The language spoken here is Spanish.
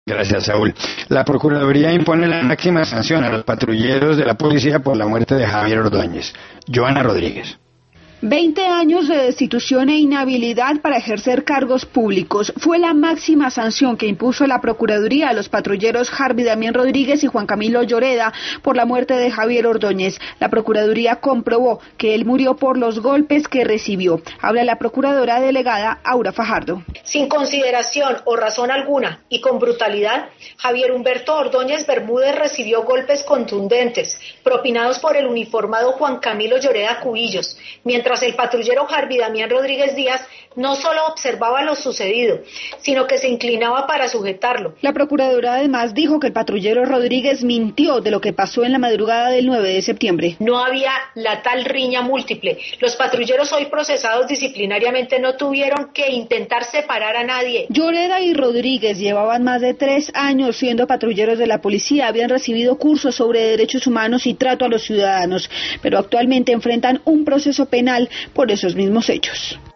Gracias, Saúl. La Procuraduría impone la máxima sanción a los patrulleros de la policía por la muerte de Javier Ordóñez. Joana Rodríguez. 20 años de destitución e inhabilidad para ejercer cargos públicos fue la máxima sanción que impuso la Procuraduría a los patrulleros Harvey Damián Rodríguez y Juan Camilo Lloreda por la muerte de Javier Ordóñez. La Procuraduría comprobó que él murió por los golpes que recibió. Habla la procuradora delegada Aura Fajardo. Sin consideración o razón alguna y con brutalidad, Javier Humberto Ordóñez Bermúdez recibió golpes contundentes, propinados por el uniformado Juan Camilo Lloreda Cubillos, mientras el patrullero Harvey Damián Rodríguez Díaz no solo observaba lo sucedido, sino que se inclinaba para sujetarlo. La procuradora además dijo que el patrullero Rodríguez mintió de lo que pasó en la madrugada del 9 de septiembre. No había la tal riña múltiple. Los patrulleros hoy procesados disciplinariamente no tuvieron que intentar separar a nadie. Lloreda y Rodríguez llevaban más de 3 años siendo patrulleros de la policía, habían recibido cursos sobre derechos humanos y trato a los ciudadanos, pero actualmente enfrentan un proceso penal por esos mismos hechos.